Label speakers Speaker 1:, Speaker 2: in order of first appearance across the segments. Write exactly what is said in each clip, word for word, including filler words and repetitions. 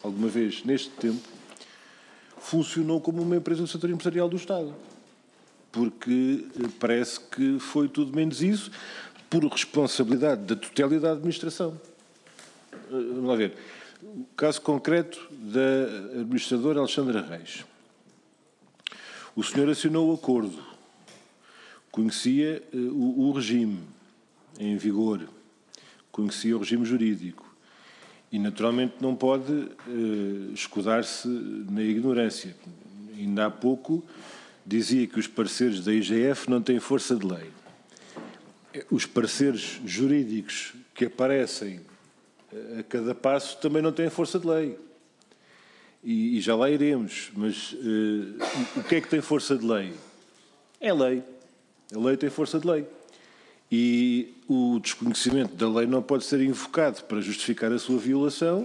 Speaker 1: alguma vez neste tempo, funcionou como uma empresa do setor empresarial do Estado. Porque parece que foi tudo menos isso, por responsabilidade da totalidade da administração. Vamos lá ver. O caso concreto da administradora Alexandra Reis. O senhor assinou o acordo, conhecia o, o regime em vigor, conhecia o regime jurídico e, naturalmente, não pode uh, escudar-se na ignorância. Ainda há pouco dizia que os pareceres da I G F não têm força de lei. Os pareceres jurídicos que aparecem a cada passo também não têm força de lei. E, e já lá iremos. Mas uh, o que é que tem força de lei? É lei. A lei tem força de lei. E o desconhecimento da lei não pode ser invocado para justificar a sua violação.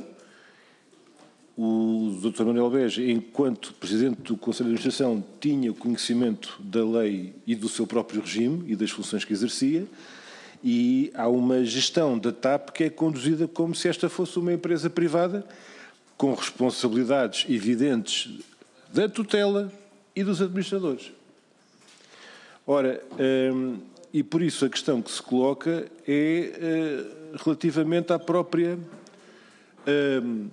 Speaker 1: O doutor Manuel Beja, enquanto Presidente do Conselho de Administração, tinha o conhecimento da lei e do seu próprio regime e das funções que exercia, e há uma gestão da TAP que é conduzida como se esta fosse uma empresa privada, com responsabilidades evidentes da tutela e dos administradores. Ora, hum, e por isso a questão que se coloca é uh, relativamente à própria hum,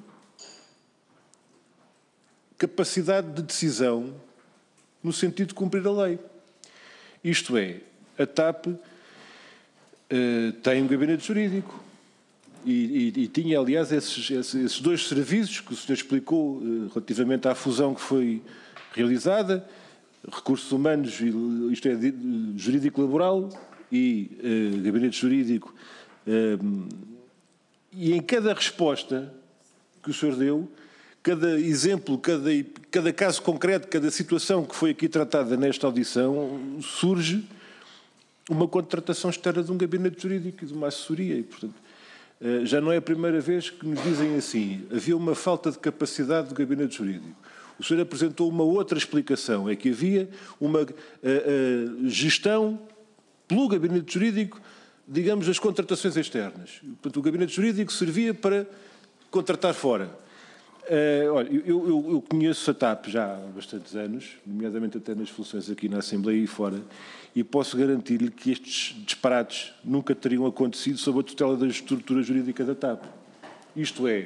Speaker 1: capacidade de decisão no sentido de cumprir a lei. Isto é, a TAP uh, tem um gabinete jurídico e, e, e tinha, aliás, esses, esses, esses dois serviços que o senhor explicou uh, relativamente à fusão que foi realizada, recursos humanos, isto é, jurídico-laboral e uh, gabinete jurídico. Uh, e em cada resposta que o senhor deu, cada exemplo, cada, cada caso concreto, cada situação que foi aqui tratada nesta audição, surge uma contratação externa de um gabinete jurídico e de uma assessoria. E, portanto, uh, já não é a primeira vez que nos dizem assim, havia uma falta de capacidade do gabinete jurídico. O senhor apresentou uma outra explicação, é que havia uma uh, uh, gestão pelo gabinete jurídico, digamos, das contratações externas. Portanto, o gabinete jurídico servia para contratar fora. Uh, olha, eu, eu, eu conheço a TAP já há bastantes anos, nomeadamente até nas funções aqui na Assembleia e fora, e posso garantir-lhe que estes disparates nunca teriam acontecido sob a tutela da estrutura jurídica da TAP. Isto é,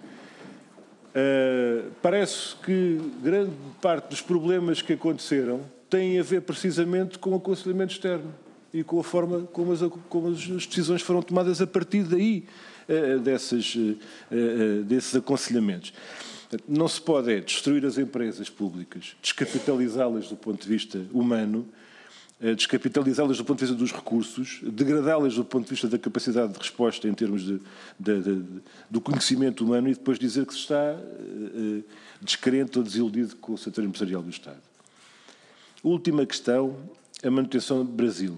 Speaker 1: Uh, parece que grande parte dos problemas que aconteceram têm a ver precisamente com o aconselhamento externo e com a forma como as, como as decisões foram tomadas a partir daí, uh, dessas, uh, uh, desses aconselhamentos. Não se pode é destruir as empresas públicas, descapitalizá-las do ponto de vista humano, descapitalizá-las do ponto de vista dos recursos, degradá-las do ponto de vista da capacidade de resposta em termos de, de, de, de, do conhecimento humano e depois dizer que se está uh, descrente ou desiludido com o setor empresarial do Estado. Última questão, a manutenção do Brasil.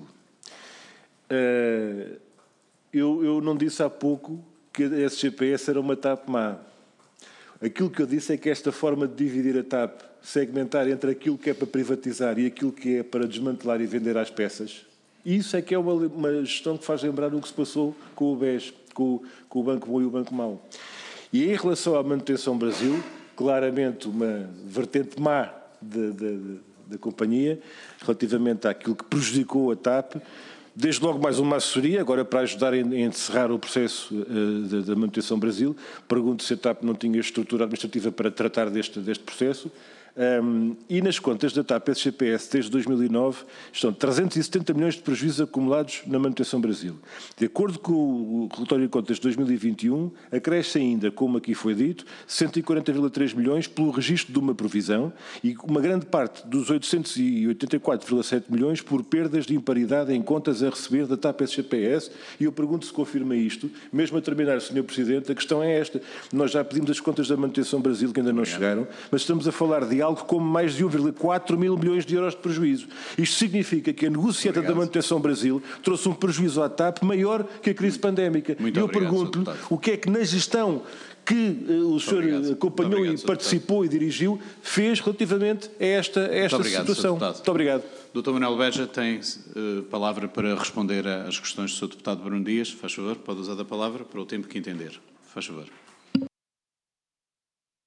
Speaker 1: Uh, eu, eu não disse há pouco que a S G P S era uma TAP má. Aquilo que eu disse é que esta forma de dividir a TAP, segmentar entre aquilo que é para privatizar e aquilo que é para desmantelar e vender às peças, isso é que é uma, uma gestão que faz lembrar o que se passou com o B E S, com, com o Banco Bom e o Banco Mau. E em relação à manutenção Brasil, claramente uma vertente má da companhia, relativamente àquilo que prejudicou a TAP, desde logo mais uma assessoria, agora para ajudar a encerrar o processo uh, da manutenção Brasil. Pergunto se a TAP não tinha estrutura administrativa para tratar deste, deste processo. Um, e nas contas da TAP S G P S desde dois mil e nove estão trezentos e setenta milhões de prejuízos acumulados na manutenção Brasil. De acordo com o relatório de contas de dois mil e vinte e um, acresce ainda, como aqui foi dito, cento e quarenta vírgula três milhões pelo registro de uma provisão e uma grande parte dos oitocentos e oitenta e quatro vírgula sete milhões por perdas de imparidade em contas a receber da TAP S G P S. E eu pergunto se confirma isto. Mesmo a terminar, senhor Presidente, a questão é esta. Nós já pedimos as contas da manutenção Brasil, que ainda não chegaram, mas estamos a falar de algo como mais de um vírgula quatro mil milhões de euros de prejuízo. Isto significa que a negociata da manutenção Brasil trouxe um prejuízo à TAP maior que a crise pandémica. E eu pergunto-lhe o que é que na gestão que uh, o senhor obrigado, acompanhou obrigado, e participou deputado. E dirigiu, fez relativamente a esta, a esta muito obrigado, situação. Muito obrigado.
Speaker 2: doutor Manuel Beja tem uh, palavra para responder às questões do senhor deputado Bruno Dias. Faz favor, pode usar a palavra para o tempo que entender. Faz favor.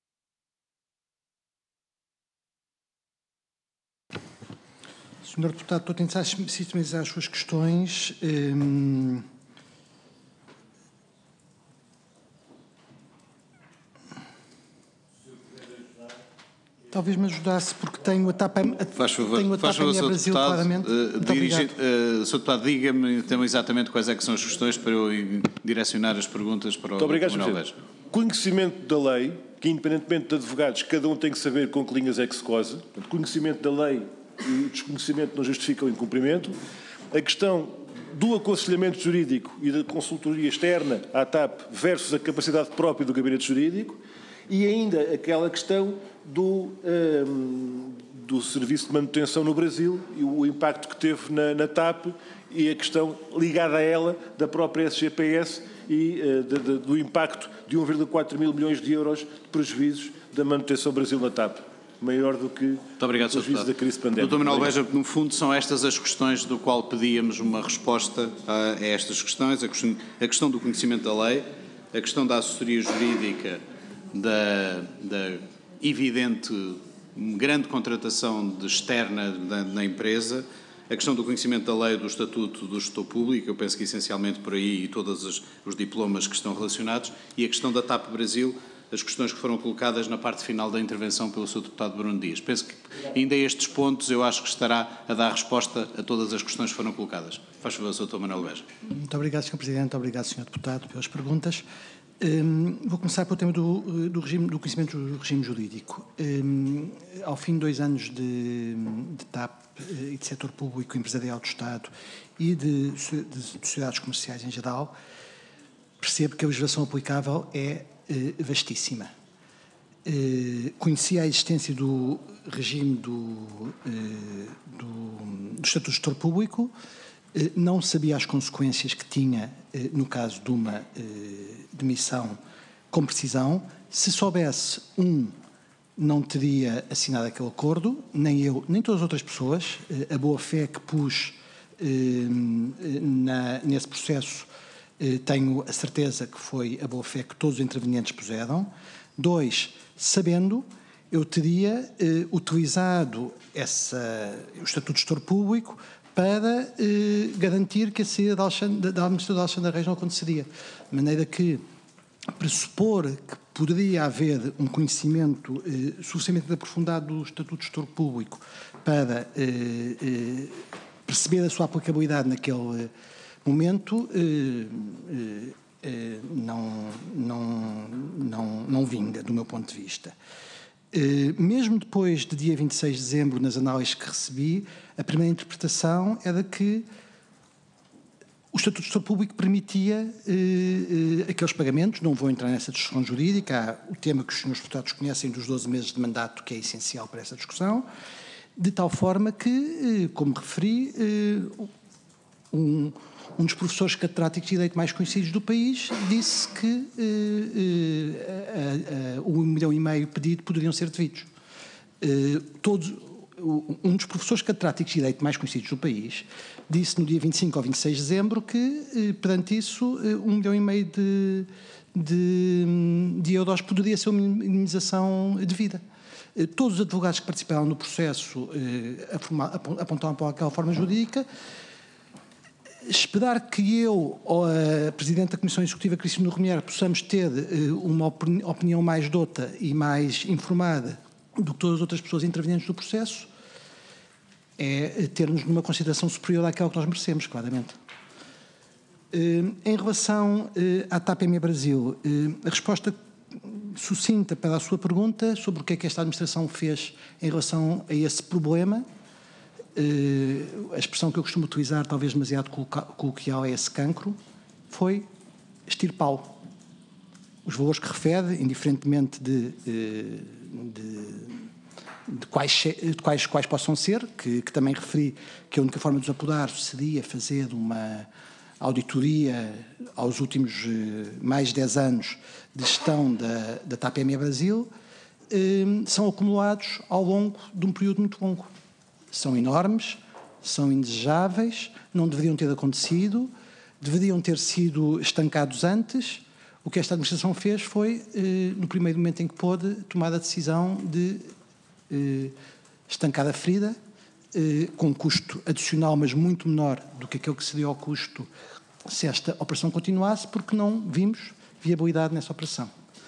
Speaker 3: senhor Deputado, estou a tentar sistematizar as suas questões. Hum, Talvez me ajudasse, porque tenho a TAP, a,
Speaker 2: faz favor,
Speaker 3: tenho a
Speaker 2: faz favor,
Speaker 3: Brasil,
Speaker 2: deputado,
Speaker 3: claramente.
Speaker 2: Uh, dirige, uh, Senhor Deputado, diga-me então exatamente quais é que são as questões para eu direcionar as perguntas para o
Speaker 1: Muito obrigado,
Speaker 2: Manuel Beja.
Speaker 1: Conhecimento da lei, que independentemente de advogados, cada um tem que saber com que linhas é que se cose. Conhecimento da lei e o desconhecimento não justifica o incumprimento. A questão do aconselhamento jurídico e da consultoria externa à TAP versus a capacidade própria do gabinete jurídico. E ainda aquela questão do, um, do serviço de manutenção no Brasil e o impacto que teve na, na TAP e a questão ligada a ela da própria S G P S e uh, de, de, do impacto de um vírgula quatro mil milhões de euros de prejuízos da manutenção Brasil na TAP, maior do que
Speaker 2: obrigado,
Speaker 1: o prejuízo da crise pandémica.
Speaker 2: doutor Manuel Beja, no fundo são estas as questões do qual pedíamos uma resposta a, a estas questões, a questão, a questão do conhecimento da lei, a questão da assessoria jurídica, Da, da evidente grande contratação de externa da, na empresa, a questão do conhecimento da lei do Estatuto do Gestor Público, eu penso que essencialmente por aí, e todos os, os diplomas que estão relacionados, e a questão da TAP Brasil, as questões que foram colocadas na parte final da intervenção pelo senhor Deputado Bruno Dias. Penso que ainda estes pontos eu acho que estará a dar resposta a todas as questões que foram colocadas. Faz favor, doutor Manuel Beja.
Speaker 3: Muito obrigado, senhor Presidente. Obrigado, senhor Deputado, pelas perguntas. Um, vou começar pelo tema do, do, regime, do conhecimento do regime jurídico. Um, ao fim de dois anos de, de TAP e de setor público empresarial do Estado e de, de, de sociedades comerciais em geral, percebo que a legislação aplicável é uh, vastíssima. Uh, conhecia a existência do regime do, uh, do, do Estatuto de Gestor Público, uh, não sabia as consequências que tinha uh, no caso de uma uh, demissão com precisão. Se soubesse, um, não teria assinado aquele acordo, nem eu, nem todas as outras pessoas. Uh, a boa-fé que pus uh, na, nesse processo, uh, tenho a certeza que foi a boa-fé que todos os intervenientes puseram. Dois, sabendo, eu teria eh, utilizado essa, o Estatuto de Gestor Público para eh, garantir que a saída da administração de Alexandre Reis não aconteceria. De maneira que pressupor que poderia haver um conhecimento eh, suficientemente aprofundado do Estatuto de Gestor Público para eh, eh, perceber a sua aplicabilidade naquele momento eh, eh, Não, não, não, não vinga, do meu ponto de vista. Mesmo depois de dia vinte e seis de dezembro, nas análises que recebi, a primeira interpretação era que o Estatuto de Gestor Público permitia eh, aqueles pagamentos. Não vou entrar nessa discussão jurídica, há o tema que os senhores deputados conhecem dos doze meses de mandato, que é essencial para essa discussão, de tal forma que, como referi, um Um dos professores catedráticos de Direito mais conhecidos do país disse que eh, eh, o um milhão e meio pedido poderiam ser devidos. Eh, todos, um dos professores catedráticos de Direito mais conhecidos do país disse no dia vinte e cinco ou vinte e seis de dezembro que, eh, perante isso, eh, um milhão e meio de, de, de euros poderia ser uma minimização devida. Eh, todos os advogados que participaram no processo eh, apontaram para aquela forma jurídica. Esperar que eu, ou a Presidente da Comissão Executiva, Cristina Romier, possamos ter uh, uma opini- opinião mais dota e mais informada do que todas as outras pessoas intervenientes do processo, é ter-nos numa consideração superior àquela que nós merecemos, claramente. Uh, em relação uh, à TAP M E Brasil, uh, a resposta sucinta para a sua pergunta sobre o que é que esta administração fez em relação a esse problema, Uh, a expressão que eu costumo utilizar, talvez demasiado coloquial, é esse cancro, foi extirpá-lo. Os valores que refere, indiferentemente de, de, de, quais, de quais, quais possam ser, que, que também referi que a única forma de os apurar seria fazer uma auditoria aos últimos uh, mais de dez anos de gestão da, da TAP M E Brasil, uh, são acumulados ao longo de um período muito longo. São enormes, são indesejáveis, não deveriam ter acontecido, deveriam ter sido estancados antes. O que esta administração fez foi, eh, no primeiro momento em que pôde, tomar a decisão de eh, estancar a ferida eh, com um custo adicional, mas muito menor do que aquele que seria o custo se esta operação continuasse, porque não vimos viabilidade nessa operação.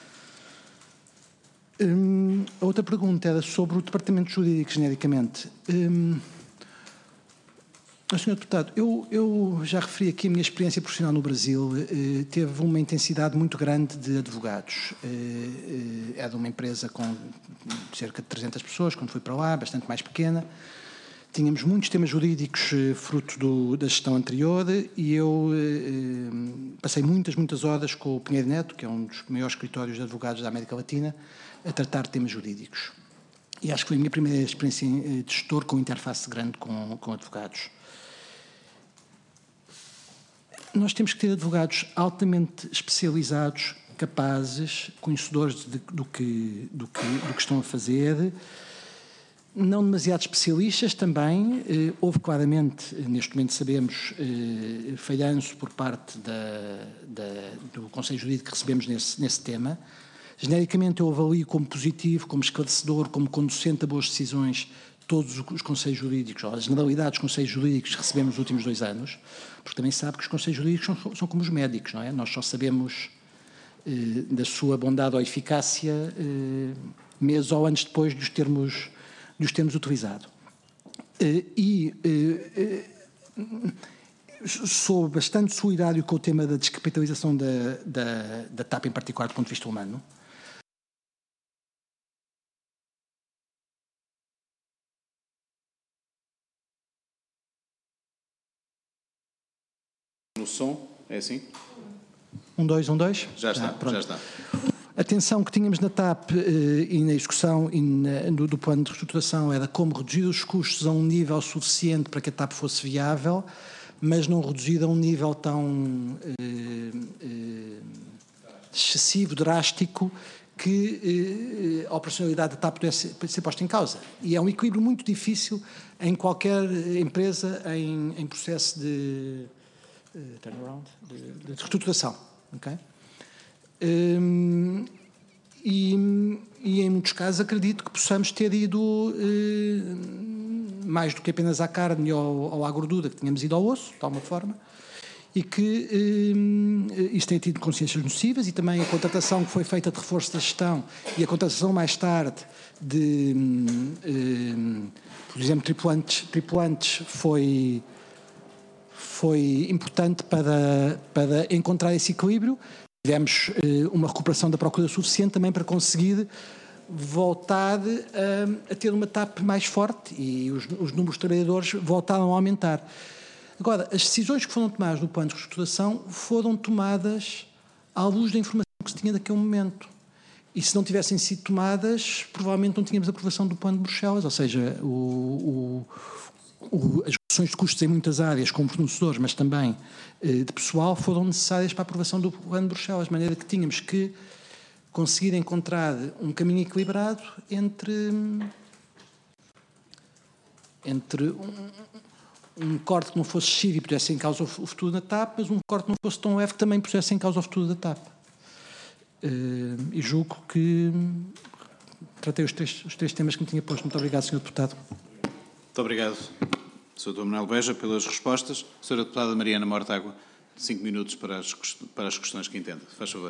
Speaker 3: Hum, a outra pergunta era sobre o departamento jurídico, genericamente. Hum, senhor Deputado, eu, eu já referi aqui a minha experiência profissional no Brasil, eh, teve uma intensidade muito grande de advogados. Eh, eh, é de uma empresa com cerca de trezentas pessoas, quando fui para lá, bastante mais pequena. Tínhamos muitos temas jurídicos eh, fruto do, da gestão anterior e eu eh, passei muitas, muitas horas com o Pinheiro Neto, que é um dos maiores escritórios de advogados da América Latina, a tratar temas jurídicos. E acho que foi a minha primeira experiência de gestor com interface grande com, com advogados. Nós temos que ter advogados altamente especializados, capazes, conhecedores de, do, que, do, que, do que estão a fazer, não demasiado especialistas também. Eh, houve claramente, neste momento sabemos, eh, falhanço por parte da, da, do Conselho Jurídico que recebemos nesse, nesse tema. Genericamente eu avalio como positivo, como esclarecedor, como conducente a boas decisões todos os conselhos jurídicos, ou a generalidade dos conselhos jurídicos que recebemos nos últimos dois anos, porque também sabe que os conselhos jurídicos são, são como os médicos, não é? Nós só sabemos eh, da sua bondade ou eficácia eh, meses ou anos depois de os termos, de os termos utilizado. Eh, e eh, eh, sou bastante solidário com o tema da descapitalização da, da, da T A P, em particular do ponto de vista humano.
Speaker 2: No som, é assim?
Speaker 3: Um, dois, um, dois?
Speaker 2: Já está,
Speaker 3: ah,
Speaker 2: já está.
Speaker 3: A tensão que tínhamos na T A P eh, e na execução e na, do, do plano de reestruturação era como reduzir os custos a um nível suficiente para que a T A P fosse viável, mas não reduzir a um nível tão eh, eh, excessivo, drástico, que eh, a operacionalidade da T A P pudesse ser, ser posta em causa. E é um equilíbrio muito difícil em qualquer empresa em, em processo de Uh, turnaround, de, de reestruturação, ok? Um, e, e em muitos casos acredito que possamos ter ido uh, mais do que apenas à carne ou, ou à gordura, que tínhamos ido ao osso, de alguma forma, e que um, isso tem tido consciências nocivas, e também a contratação que foi feita de reforço da gestão e a contratação mais tarde de, um, um, por exemplo, tripulantes, tripulantes foi... foi importante para, para encontrar esse equilíbrio. Tivemos eh, uma recuperação da procura suficiente também para conseguir voltar a, a ter uma T A P mais forte e os, os números de trabalhadores voltaram a aumentar. Agora, as decisões que foram tomadas no plano de reestruturação foram tomadas à luz da informação que se tinha naquele momento. E se não tivessem sido tomadas, provavelmente não tínhamos aprovação do plano de Bruxelas, ou seja, o... o O, as reduções de custos em muitas áreas, como fornecedores, mas também eh, de pessoal, foram necessárias para a aprovação do plano de Bruxelas, de maneira que tínhamos que conseguir encontrar um caminho equilibrado entre, entre um, um corte que não fosse excessivo e pusesse em causa o futuro da T A P, mas um corte que não fosse tão leve que também pusesse em causa o futuro da T A P. Eh, e julgo que tratei os três, os três temas que me tinha posto. Muito obrigado, senhor Deputado.
Speaker 2: Muito obrigado, senhor doutor Manuel Beja, pelas respostas. Senhora Deputada Mariana Mortágua, cinco minutos para as, para as questões que entenda. Faz favor.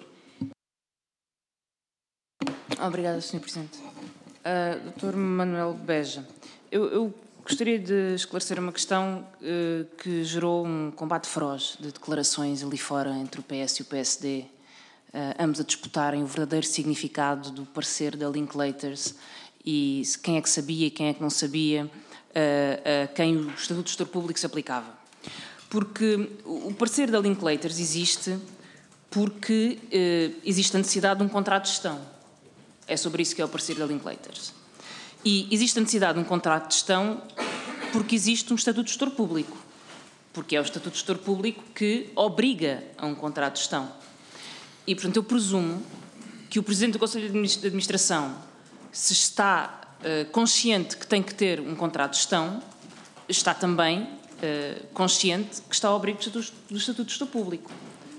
Speaker 4: Obrigada, senhor Presidente. Uh, doutor Manuel Beja, eu, eu gostaria de esclarecer uma questão uh, que gerou um combate feroz de declarações ali fora entre o P S e o P S D, uh, ambos a disputarem o verdadeiro significado do parecer da Linklaters e quem é que sabia e quem é que não sabia, a, a quem o Estatuto de Gestor Público se aplicava. Porque o parecer da Linklaters existe porque eh, existe a necessidade de um contrato de gestão. É sobre isso que é o parecer da Linklaters. E existe a necessidade de um contrato de gestão porque existe um Estatuto de Gestor Público. Porque é o Estatuto de Gestor Público que obriga a um contrato de gestão. E, portanto, eu presumo que o Presidente do Conselho de Administração, se está Uh, consciente que tem que ter um contrato de gestão, está também uh, consciente que está ao abrigo do Estatuto de Gestor Público.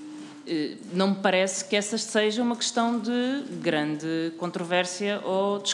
Speaker 4: Uh, não me parece que essa seja uma questão de grande controvérsia ou discussão.